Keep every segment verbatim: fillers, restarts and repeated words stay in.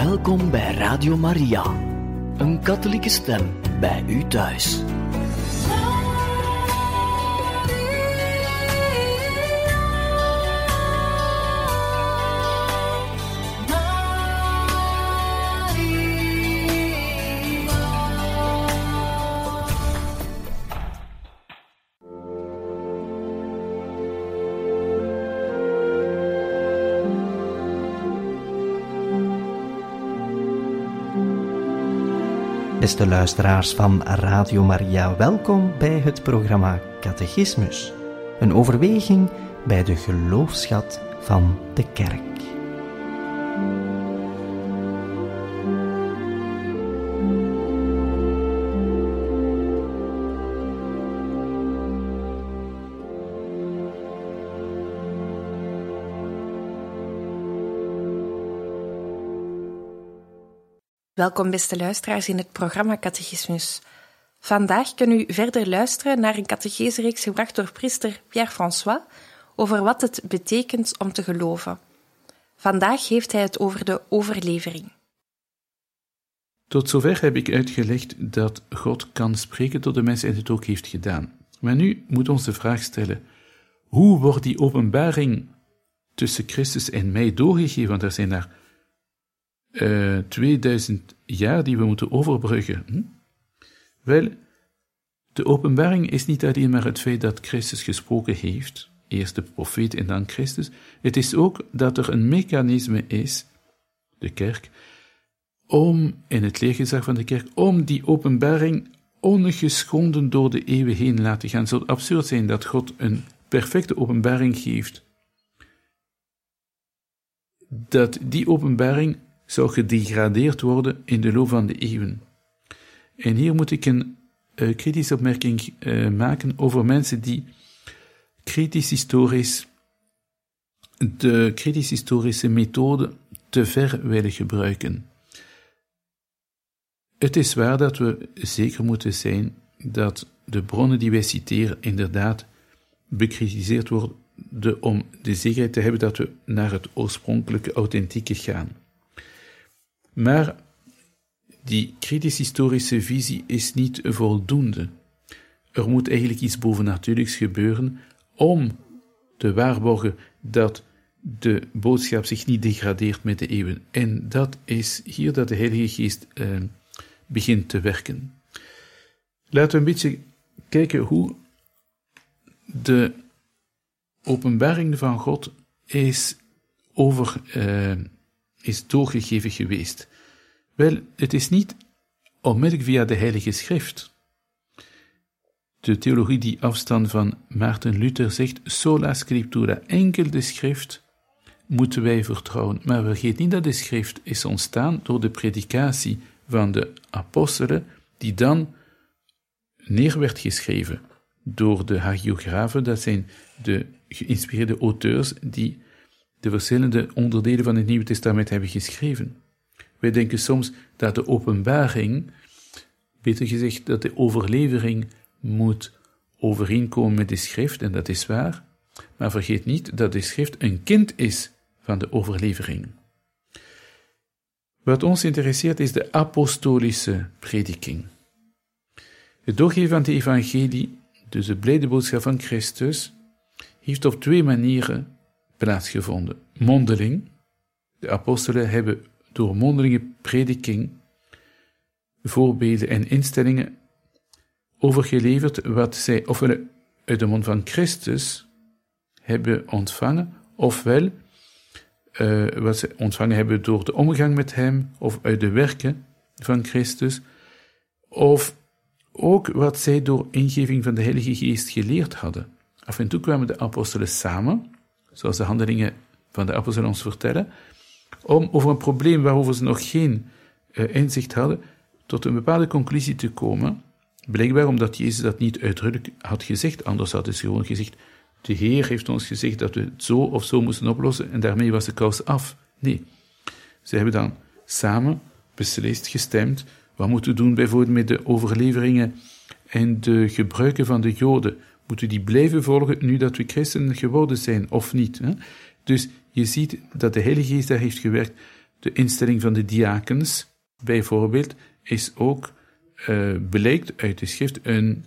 Welkom bij Radio Maria, een katholieke stem bij u thuis. Beste luisteraars van Radio Maria, welkom bij het programma Catechismus. Een overweging bij de geloofsschat van de Kerk. Welkom beste luisteraars in het programma Catechismus. Vandaag kunt u verder luisteren naar een catechesereeks gebracht door priester Pierre-François over wat het betekent om te geloven. Vandaag heeft hij het over de overlevering. Tot zover heb ik uitgelegd dat God kan spreken tot de mens en het ook heeft gedaan. Maar nu moet ons de vraag stellen, hoe wordt die openbaring tussen Christus en mij doorgegeven? Want er zijn daar Uh, tweeduizend jaar die we moeten overbruggen. Hm? Wel, de openbaring is niet alleen maar het feit dat Christus gesproken heeft, eerst de profeet en dan Christus. Het is ook dat er een mechanisme is, de kerk, om, in het leergezag van de kerk, om die openbaring ongeschonden door de eeuwen heen laten gaan. Het zou absurd zijn dat God een perfecte openbaring geeft, dat die openbaring zou gedegradeerd worden in de loop van de eeuwen. En hier moet ik een uh, kritische opmerking uh, maken over mensen die kritisch-historisch de kritisch-historische methode te ver willen gebruiken. Het is waar dat we zeker moeten zijn dat de bronnen die wij citeren inderdaad bekritiseerd worden om de zekerheid te hebben dat we naar het oorspronkelijke, authentieke gaan. Maar die kritisch-historische visie is niet voldoende. Er moet eigenlijk iets bovennatuurlijks gebeuren om te waarborgen dat de boodschap zich niet degradeert met de eeuwen. En dat is hier dat de Heilige Geest eh, begint te werken. Laten we een beetje kijken hoe de openbaring van God is over... Eh, is doorgegeven geweest. Wel, het is niet onmiddellijk via de Heilige Schrift. De theologie die afstand van Maarten Luther zegt, sola scriptura, enkel de schrift moeten wij vertrouwen. Maar vergeet niet dat de schrift is ontstaan door de predikatie van de apostelen, die dan neer werd geschreven door de hagiografen, dat zijn de geïnspireerde auteurs die de verschillende onderdelen van het Nieuwe Testament hebben geschreven. Wij denken soms dat de openbaring, beter gezegd, dat de overlevering moet overeenkomen met de schrift, en dat is waar, maar vergeet niet dat de schrift een kind is van de overlevering. Wat ons interesseert is de apostolische prediking. Het doorgeven van de evangelie, dus de blijde boodschap van Christus, heeft op twee manieren plaatsgevonden. Mondeling. De apostelen hebben door mondelinge prediking voorbeelden en instellingen overgeleverd wat zij ofwel uit de mond van Christus hebben ontvangen, ofwel uh, wat zij ontvangen hebben door de omgang met hem, of uit de werken van Christus, of ook wat zij door ingeving van de Heilige Geest geleerd hadden. Af en toe kwamen de apostelen samen, zoals de handelingen van de apostelen ons vertellen, om over een probleem waarover ze nog geen uh, inzicht hadden, tot een bepaalde conclusie te komen, blijkbaar omdat Jezus dat niet uitdrukkelijk had gezegd, anders had hij gewoon gezegd, de Heer heeft ons gezegd dat we het zo of zo moesten oplossen, en daarmee was de kous af. Nee, ze hebben dan samen beslist, gestemd, wat moeten we doen bijvoorbeeld met de overleveringen en de gebruiken van de Joden. Moeten we die blijven volgen nu dat we christenen geworden zijn, of niet? Hè? Dus je ziet dat de Heilige Geest daar heeft gewerkt, de instelling van de diakens, bijvoorbeeld, is ook, uh, blijkt uit de schrift een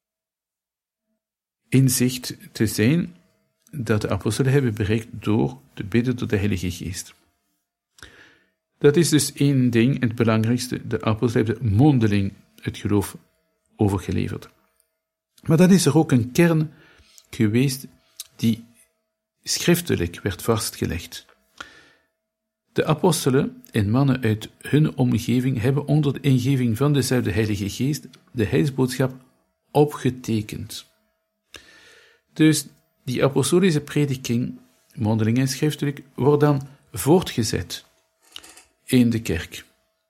inzicht te zijn dat de apostelen hebben bereikt door te bidden tot de Heilige Geest. Dat is dus één ding, het belangrijkste. De apostelen hebben mondeling het geloof overgeleverd. Maar dan is er ook een kern geweest die schriftelijk werd vastgelegd. De apostelen en mannen uit hun omgeving hebben onder de ingeving van dezelfde Heilige Geest de heilsboodschap opgetekend. Dus die apostolische prediking, mondeling en schriftelijk, wordt dan voortgezet in de kerk.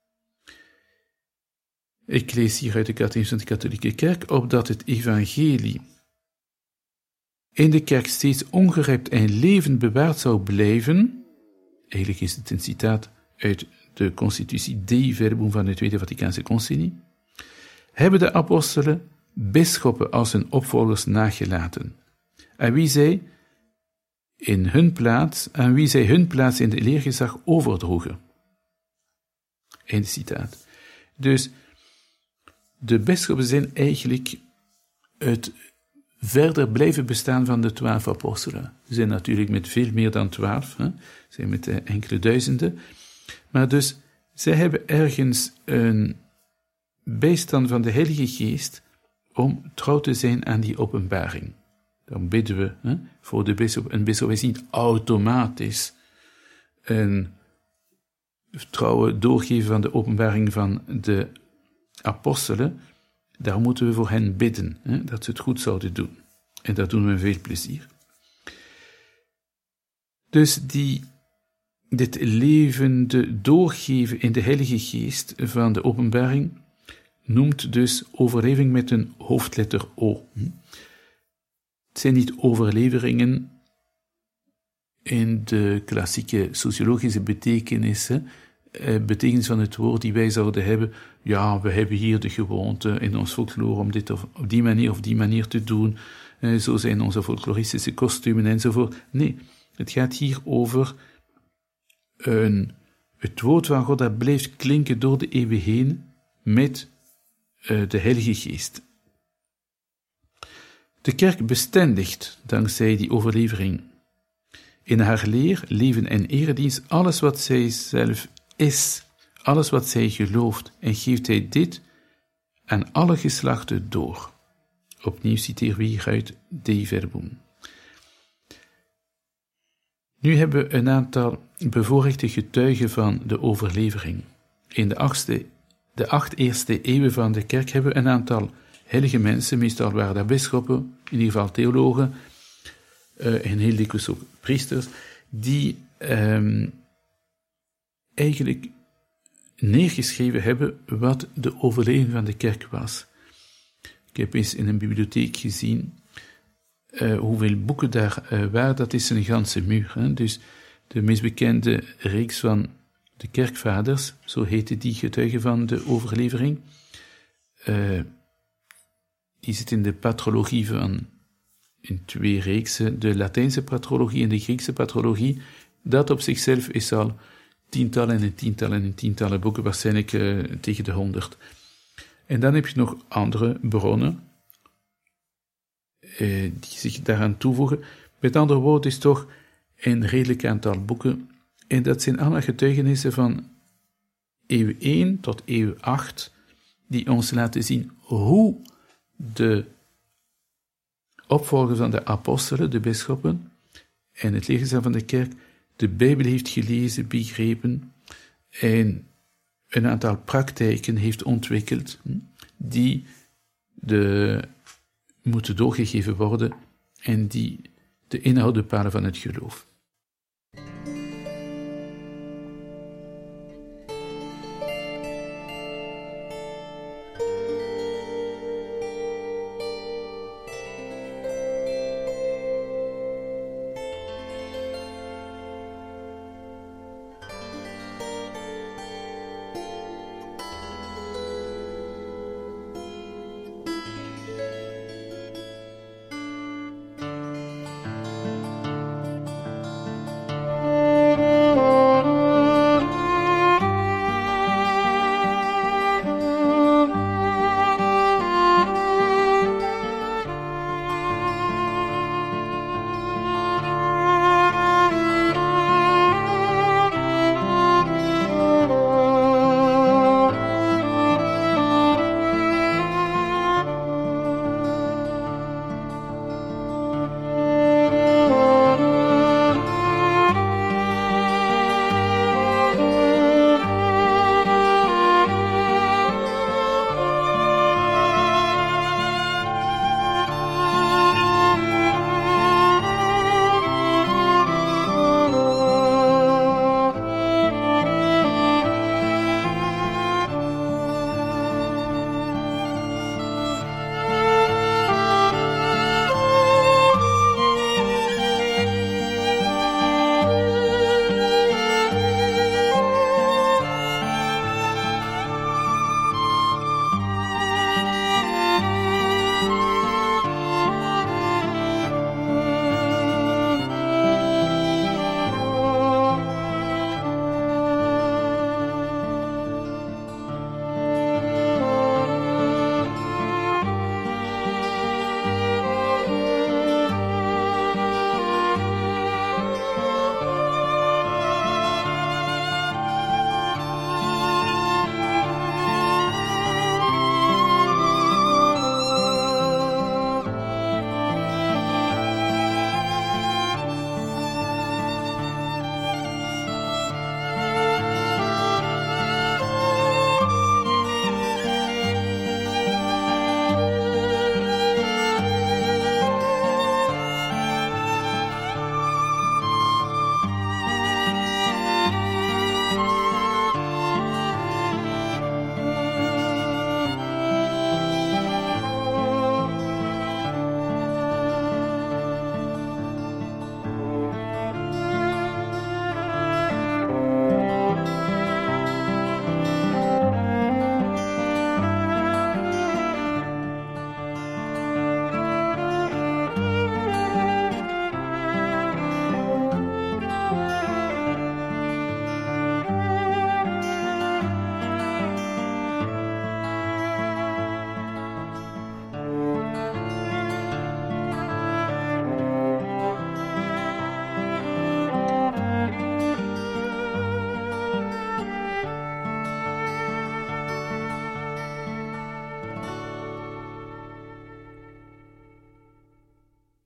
Ik lees hier uit de Catechismus van de Katholieke Kerk, opdat het evangelie in de kerk steeds ongerept en levend bewaard zou blijven. Eigenlijk is het een citaat uit de constitutie Dei Verbum van het Tweede Vaticaanse Concilie. Hebben de apostelen bisschoppen als hun opvolgers nagelaten, aan wie zij in hun plaats, aan wie zij hun plaats in de leergezag overdroegen. Einde citaat. Dus de bisschoppen zijn eigenlijk het verder blijven bestaan van de twaalf apostelen. Ze zijn natuurlijk met veel meer dan twaalf, hè? Ze zijn met enkele duizenden. Maar dus, zij hebben ergens een bijstand van de Heilige Geest om trouw te zijn aan die openbaring. Dan bidden we hè, voor de bisschop. Een bisschop is niet automatisch een trouwe doorgeven van de openbaring van de apostelen. Daar moeten we voor hen bidden, hè, dat ze het goed zouden doen. En dat doen we met veel plezier. Dus die, dit levende doorgeven in de Heilige Geest van de openbaring noemt dus overlevering met een hoofdletter O. Het zijn niet overleveringen in de klassieke sociologische betekenissen, eh, betekenis van het woord die wij zouden hebben. Ja, we hebben hier de gewoonte in ons folklore om dit of op die manier of die manier te doen. Eh, zo zijn onze folkloristische kostumen enzovoort. Nee, het gaat hier over een, het woord van God dat blijft klinken door de eeuwen heen met uh, de Heilige Geest. De kerk bestendigt, dankzij die overlevering, in haar leer, leven en eredienst alles wat zij zelf is, alles wat zij gelooft, en geeft hij dit aan alle geslachten door. Opnieuw citeren we hier uit Dei Verbum. Nu hebben we een aantal bevoorrechte getuigen van de overlevering. In de, achtste, de acht eerste eeuwen van de kerk hebben we een aantal heilige mensen, meestal waren dat bisschoppen, in ieder geval theologen, uh, en heel dikwijls ook priesters, die um, eigenlijk neergeschreven hebben wat de overleving van de kerk was. Ik heb eens in een bibliotheek gezien uh, hoeveel boeken daar uh, waren. Dat is een ganse muur. Hè? Dus de meest bekende reeks van de kerkvaders, zo heette die getuigen van de overlevering, uh, die zit in de patrologie van, in twee reeksen, de Latijnse patrologie en de Griekse patrologie. Dat op zichzelf is al tientallen en tientallen en tientallen boeken, waarschijnlijk uh, tegen de honderd. En dan heb je nog andere bronnen, uh, die zich daaraan toevoegen. Met andere woorden is toch een redelijk aantal boeken, en dat zijn allemaal getuigenissen van eeuw één tot eeuw acht, die ons laten zien hoe de opvolger van de apostelen, de bisschoppen, en het leergezag van de kerk, de Bijbel heeft gelezen, begrepen, en een aantal praktijken heeft ontwikkeld, die de, moeten doorgegeven worden, en die de inhoud bepalen van het geloof.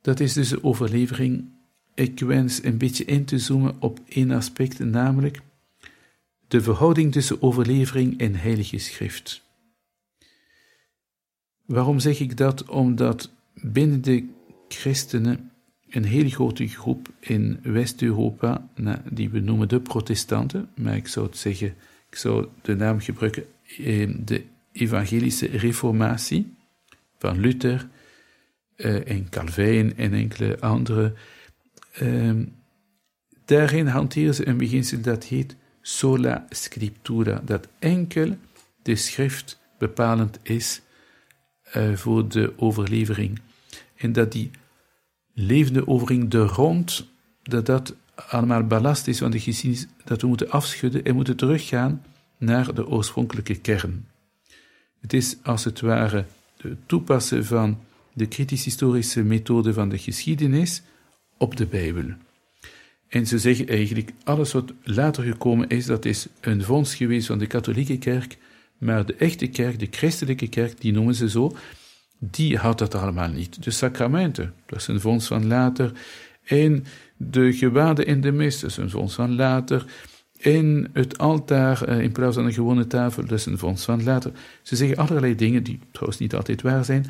Dat is dus de overlevering. Ik wens een beetje in te zoomen op één aspect, namelijk de verhouding tussen overlevering en heilige schrift. Waarom zeg ik dat? Omdat binnen de christenen een hele grote groep in West-Europa, die we noemen de protestanten, maar ik zou het zeggen, ik zou de naam gebruiken, de evangelische reformatie van Luther en Calvijn en enkele andere. Daarin hanteren ze een beginsel dat heet sola scriptura, dat enkel de schrift bepalend is uh, voor de overlevering. En dat die levende overlevering, de rond, dat dat allemaal ballast is van de geschiedenis, dat we moeten afschudden en moeten teruggaan naar de oorspronkelijke kern. Het is als het ware het toepassen van de kritisch-historische methode van de geschiedenis op de Bijbel. En ze zeggen eigenlijk, alles wat later gekomen is, dat is een vondst geweest van de katholieke kerk, maar de echte kerk, de christelijke kerk, die noemen ze zo, die houdt dat allemaal niet. De sacramenten, dat is een vondst van later, en de gewaden in de mis, dat is een vondst van later, en het altaar in plaats van een gewone tafel, dat is een vondst van later. Ze zeggen allerlei dingen, die trouwens niet altijd waar zijn.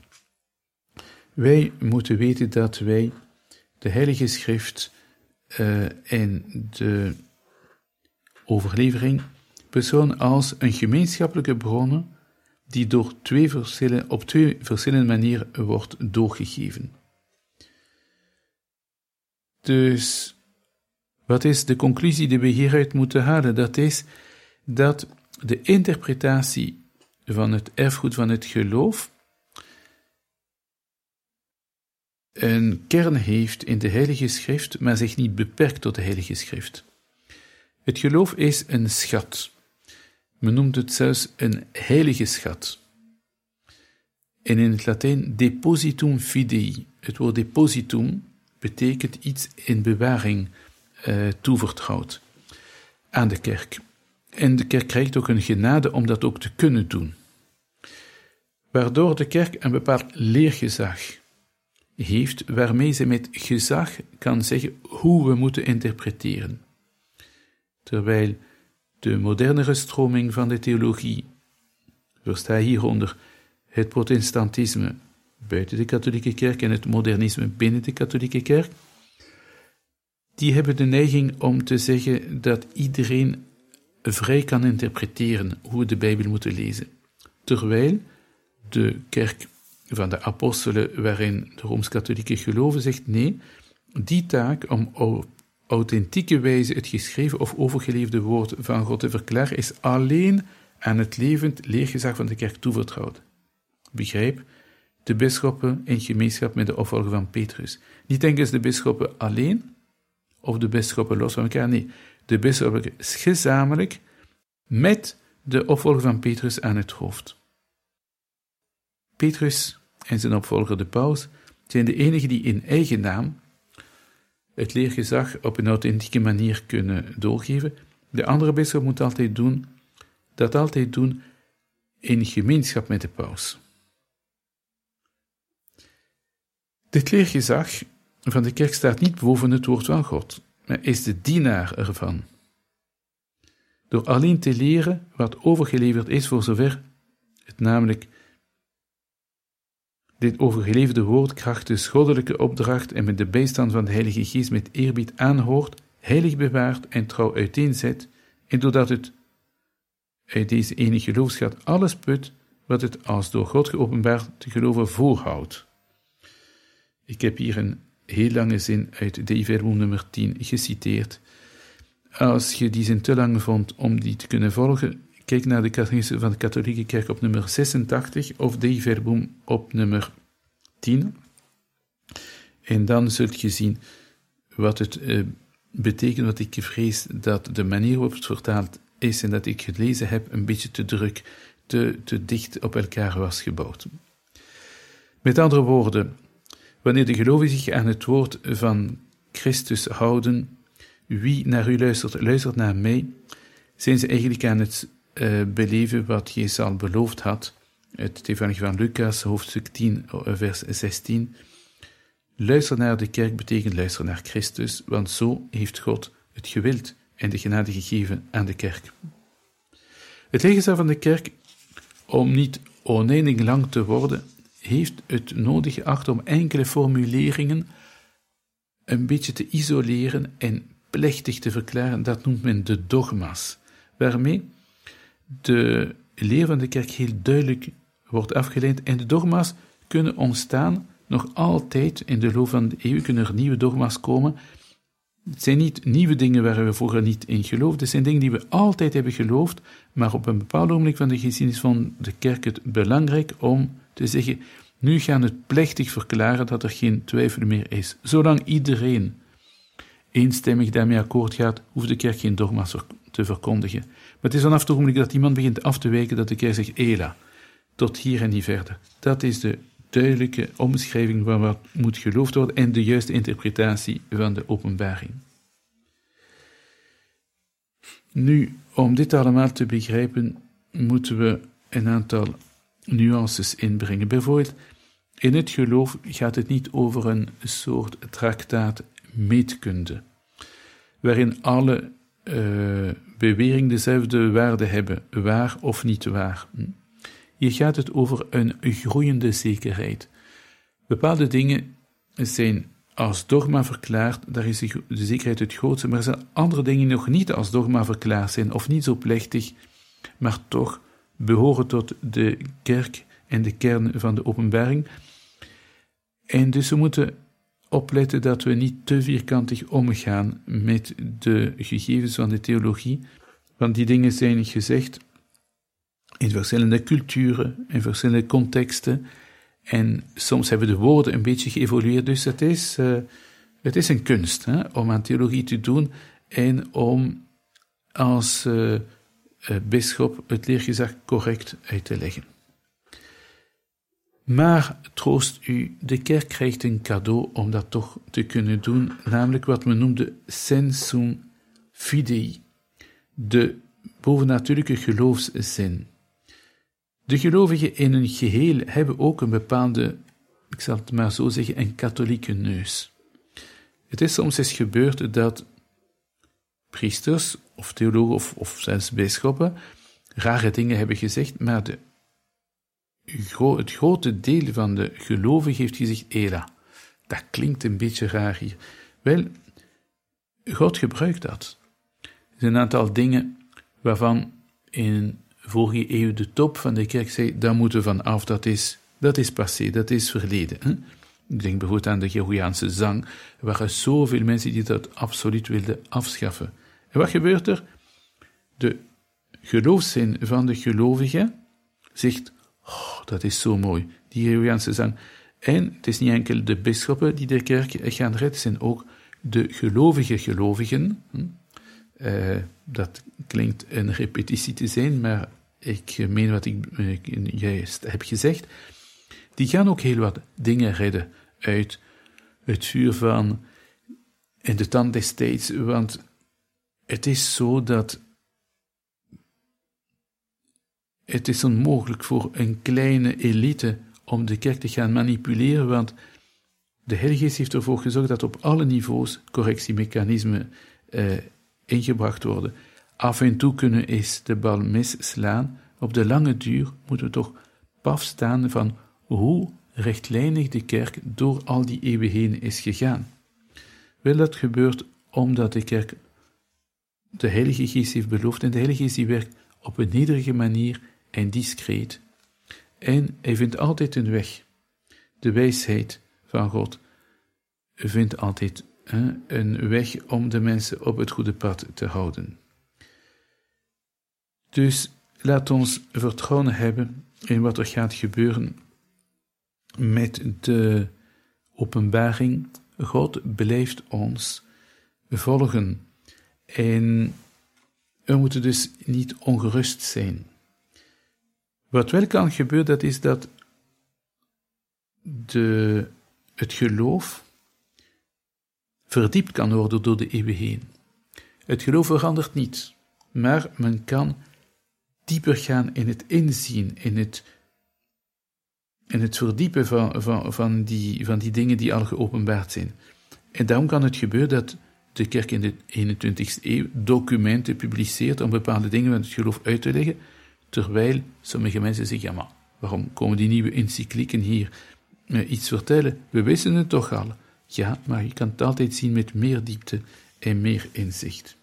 Wij moeten weten dat wij de Heilige Schrift uh, en de overlevering beschouwen als een gemeenschappelijke bron die door twee verschillen, op twee verschillende manieren wordt doorgegeven. Dus, wat is de conclusie die we hieruit moeten halen? Dat is dat de interpretatie van het erfgoed van het geloof een kern heeft in de Heilige Schrift, maar zich niet beperkt tot de Heilige Schrift. Het geloof is een schat. Men noemt het zelfs een heilige schat. En in het Latijn depositum fidei. Het woord depositum betekent iets in bewaring uh, toevertrouwd aan de kerk. En de kerk krijgt ook een genade om dat ook te kunnen doen. Waardoor de kerk een bepaald leergezag heeft, waarmee ze met gezag kan zeggen hoe we moeten interpreteren. Terwijl de modernere stroming van de theologie, versta hieronder het protestantisme buiten de katholieke kerk en het modernisme binnen de katholieke kerk, die hebben de neiging om te zeggen dat iedereen vrij kan interpreteren hoe we de Bijbel moeten lezen. Terwijl de kerk van de apostelen, waarin de Rooms-Katholieke geloven, zegt nee, die taak om op authentieke wijze het geschreven of overgeleverde woord van God te verklaren, is alleen aan het levend leergezag van de kerk toevertrouwd. Begrijp, de bisschoppen in gemeenschap met de opvolger van Petrus. Niet enkel de bisschoppen alleen, of de bisschoppen los van elkaar, nee, de bisschoppen gezamenlijk met de opvolger van Petrus aan het hoofd. Petrus en zijn opvolger de paus zijn de enigen die in eigen naam het leergezag op een authentieke manier kunnen doorgeven. De andere bisschop moet altijd doen, dat altijd doen in gemeenschap met de paus. Dit leergezag van de kerk staat niet boven het woord van God, maar is de dienaar ervan. Door alleen te leren wat overgeleverd is, voor zover het namelijk dit overgeleverde woord krachtens goddelijke opdracht en met de bijstand van de Heilige Geest met eerbied aanhoort, heilig bewaart en trouw uiteenzet, en doordat het uit deze ene geloofschat alles put wat het als door God geopenbaard te geloven voorhoudt. Ik heb hier een heel lange zin uit Dei Verbum nummer tien geciteerd. Als je die zin te lang vond om die te kunnen volgen, kijk naar de catechisme van de katholieke kerk op nummer zesentachtig of Dei Verbum op nummer tien. En dan zult je zien wat het uh, betekent, wat ik vrees dat de manier waarop het vertaald is en dat ik gelezen heb een beetje te druk, te, te dicht op elkaar was gebouwd. Met andere woorden, wanneer de gelovigen zich aan het woord van Christus houden, wie naar u luistert, luistert naar mij, zijn ze eigenlijk aan het uh, beleven wat Jezus al beloofd had. Het evangelie van Lucas, hoofdstuk tien, vers zestien. Luisteren naar de kerk betekent luisteren naar Christus, want zo heeft God het gewild en de genade gegeven aan de kerk. Het legerzaal van de kerk, om niet oneindig lang te worden, heeft het nodig geacht om enkele formuleringen een beetje te isoleren en plechtig te verklaren. Dat noemt men de dogma's, waarmee de leer van de kerk heel duidelijk wordt afgeleid. En de dogma's kunnen ontstaan nog altijd in de loop van de eeuw, kunnen er nieuwe dogma's komen. Het zijn niet nieuwe dingen waar we vroeger niet in geloofden, het zijn dingen die we altijd hebben geloofd, maar op een bepaald ogenblik van de geschiedenis vond de kerk het belangrijk om te zeggen, nu gaan we het plechtig verklaren dat er geen twijfel meer is. Zolang iedereen eenstemmig daarmee akkoord gaat, hoeft de kerk geen dogma's te verkondigen. Maar het is vanaf het ogenblik dat iemand begint af te wijken, dat de kerk zegt, Ela, tot hier en niet verder. Dat is de duidelijke omschrijving van wat moet geloofd worden en de juiste interpretatie van de openbaring. Nu, om dit allemaal te begrijpen, moeten we een aantal nuances inbrengen. Bijvoorbeeld, in het geloof gaat het niet over een soort traktaat meetkunde, waarin alle uh, beweringen dezelfde waarde hebben, waar of niet waar. Hier gaat het over een groeiende zekerheid. Bepaalde dingen zijn als dogma verklaard, daar is de zekerheid het grootste, maar er zijn andere dingen die nog niet als dogma verklaard zijn, of niet zo plechtig, maar toch behoren tot de kerk en de kern van de openbaring. En dus we moeten opletten dat we niet te vierkantig omgaan met de gegevens van de theologie, want die dingen zijn gezegd in verschillende culturen, in verschillende contexten, en soms hebben de woorden een beetje geëvolueerd, dus het is, uh, het is een kunst hè, om aan theologie te doen en om als uh, uh, bisschop het leergezag correct uit te leggen. Maar troost u, de kerk krijgt een cadeau om dat toch te kunnen doen, namelijk wat men noemde sensum fidei, de bovennatuurlijke geloofszin. De gelovigen in een geheel hebben ook een bepaalde, ik zal het maar zo zeggen, een katholieke neus. Het is soms eens gebeurd dat priesters of theologen of, of zelfs bisschoppen rare dingen hebben gezegd, maar de, het grote deel van de gelovigen heeft gezegd, Ela, dat klinkt een beetje raar hier. Wel, God gebruikt dat. Er zijn een aantal dingen waarvan in vorige eeuw de top van de kerk zei, daar moeten we van af, dat is, dat is passé, dat is verleden. Hè? Ik denk bijvoorbeeld aan de Gregoriaanse zang, er waren zoveel mensen die dat absoluut wilden afschaffen. En wat gebeurt er? De geloofszin van de gelovigen zegt, oh, dat is zo mooi, die Gregoriaanse zang. En het is niet enkel de bisschoppen die de kerk gaan redden, het zijn ook de gelovige gelovigen. Hm? Uh, dat klinkt een repetitie te zijn, maar ik meen wat ik, ik juist heb gezegd. Die gaan ook heel wat dingen redden uit het vuur van in de tand des tijds, want het is zo dat het is onmogelijk voor een kleine elite om de kerk te gaan manipuleren, want de Heilige Geest heeft ervoor gezorgd dat op alle niveaus correctiemechanismen uh, ingebracht worden. Af en toe kunnen eens de bal misslaan. Op de lange duur moeten we toch paf staan van hoe rechtlijnig de kerk door al die eeuwen heen is gegaan. Wel, dat gebeurt omdat de kerk de Heilige Geest heeft beloofd en de Heilige Geest die werkt op een nederige manier en discreet. En hij vindt altijd een weg. De wijsheid van God vindt altijd hè, een weg om de mensen op het goede pad te houden. Dus laat ons vertrouwen hebben in wat er gaat gebeuren met de openbaring. God blijft ons volgen. En we moeten dus niet ongerust zijn. Wat wel kan gebeuren, dat is dat de, het geloof verdiept kan worden door de eeuwen heen. Het geloof verandert niet, maar men kan dieper gaan in het inzien, in het en het verdiepen van, van, van, die, van die dingen die al geopenbaard zijn. En daarom kan het gebeuren dat de kerk in de eenentwintigste eeuw documenten publiceert om bepaalde dingen van het geloof uit te leggen, terwijl sommige mensen zeggen, ja maar, waarom komen die nieuwe encyclieken hier uh, iets vertellen? We wisten het toch al. Ja, maar je kan het altijd zien met meer diepte en meer inzicht.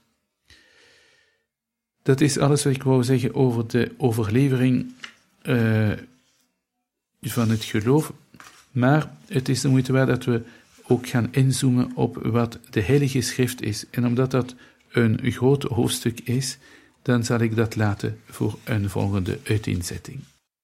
Dat is alles wat ik wou zeggen over de overlevering uh, van het geloof. Maar het is de moeite waard dat we ook gaan inzoomen op wat de Heilige Schrift is. En omdat dat een groot hoofdstuk is, dan zal ik dat laten voor een volgende uiteenzetting.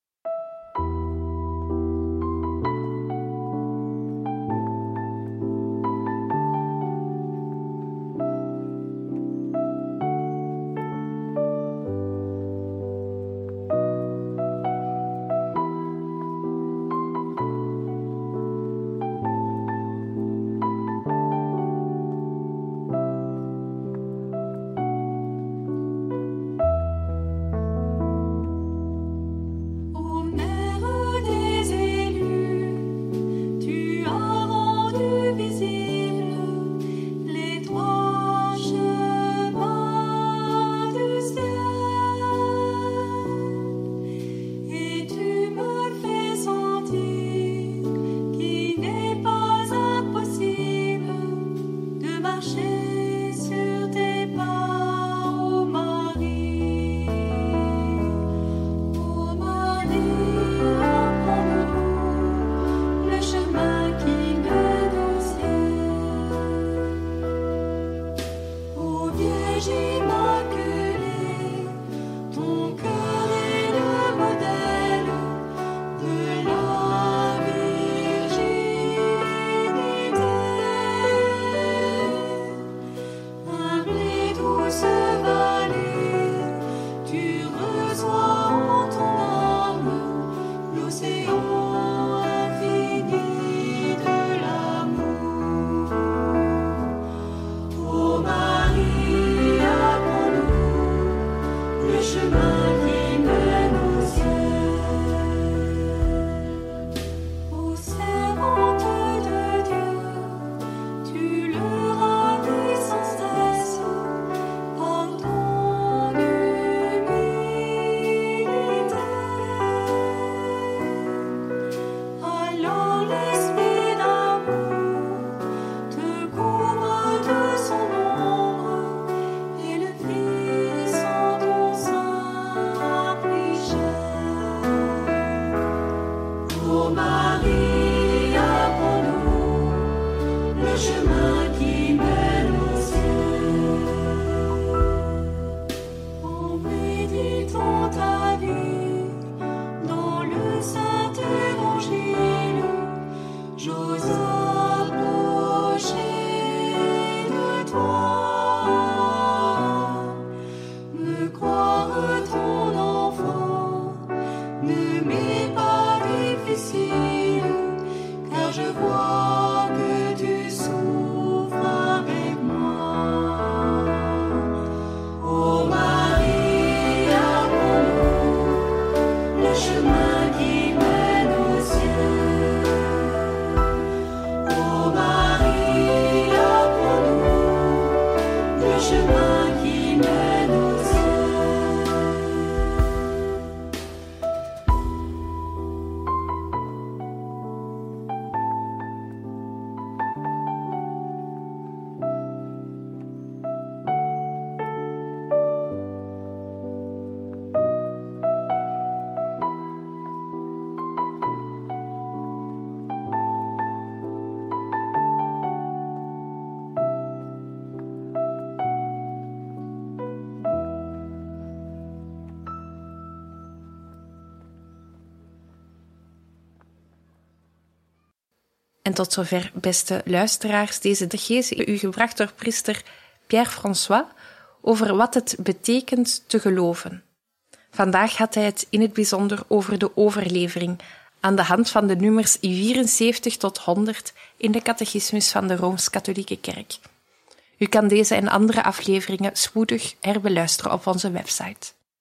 En tot zover, beste luisteraars, deze catechese u gebracht door priester Pierre François over wat het betekent te geloven. Vandaag had hij het in het bijzonder over de overlevering aan de hand van de nummers vierenzeventig tot honderd in de catechismus van de Rooms-Katholieke Kerk. U kan deze en andere afleveringen spoedig herbeluisteren op onze website.